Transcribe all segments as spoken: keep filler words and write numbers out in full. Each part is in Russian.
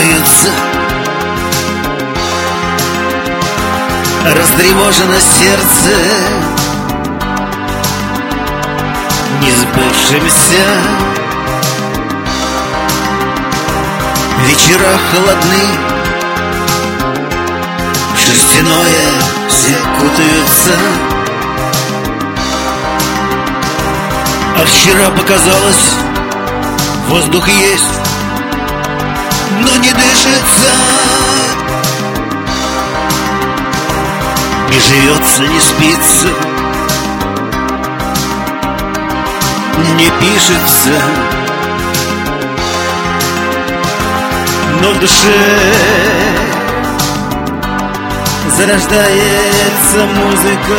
путаются, растревожено сердце несбывшимся. Вечера холодны, в шерстяное все кутаются. А вчера показалось, воздух есть, но не дышится, не живется, не спится, не пишется, но в душе зарождается музыка.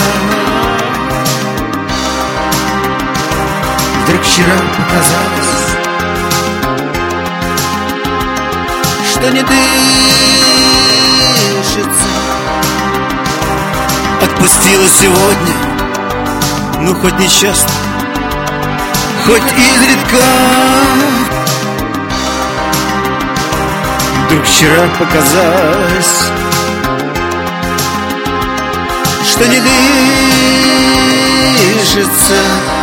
Вдруг вчера показалось, что не дышится. Отпустила сегодня, ну хоть не часто, хоть изредка. Вдруг вчера показалось, что не дышится.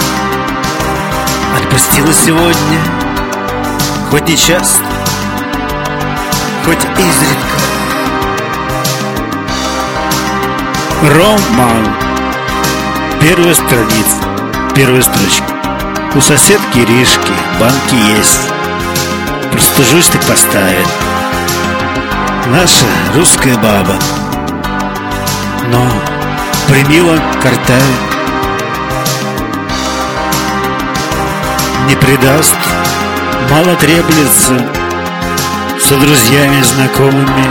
Отпустила сегодня, хоть не часто, хоть изредка. Роман. Первая страница, первая строчка. У соседки Ришки банки есть, простужусь так поставит. Наша русская баба, но примила картавит. Не предаст, мало треплется, со друзьями, знакомыми.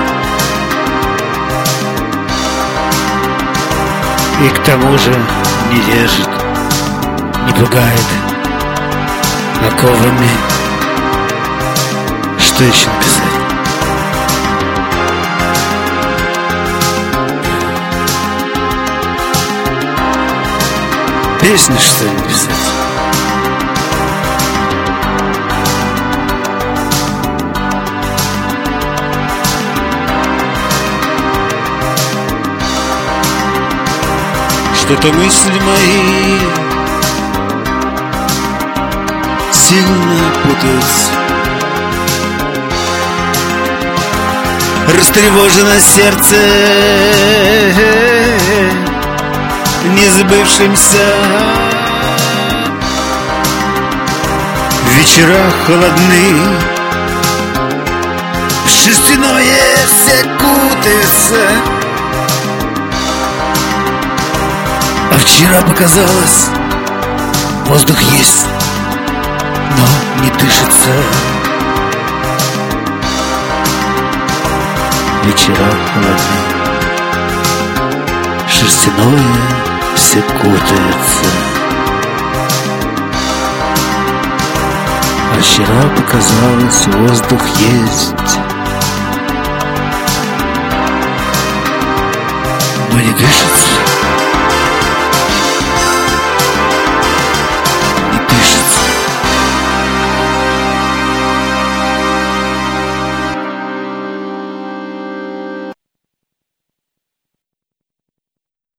И к тому же не режет, не пугает оковами. Что еще написать? Песню, что ли, написать? Что-то мысли мои сильно путаются, растревожено сердце несбывшимся. Вечера холодны, в шерстяное все кутаются. А вчера показалось, воздух есть, но не дышится. Вечера холодны, шерстяное все кутается. А вчера показалось, воздух есть, но не дышится.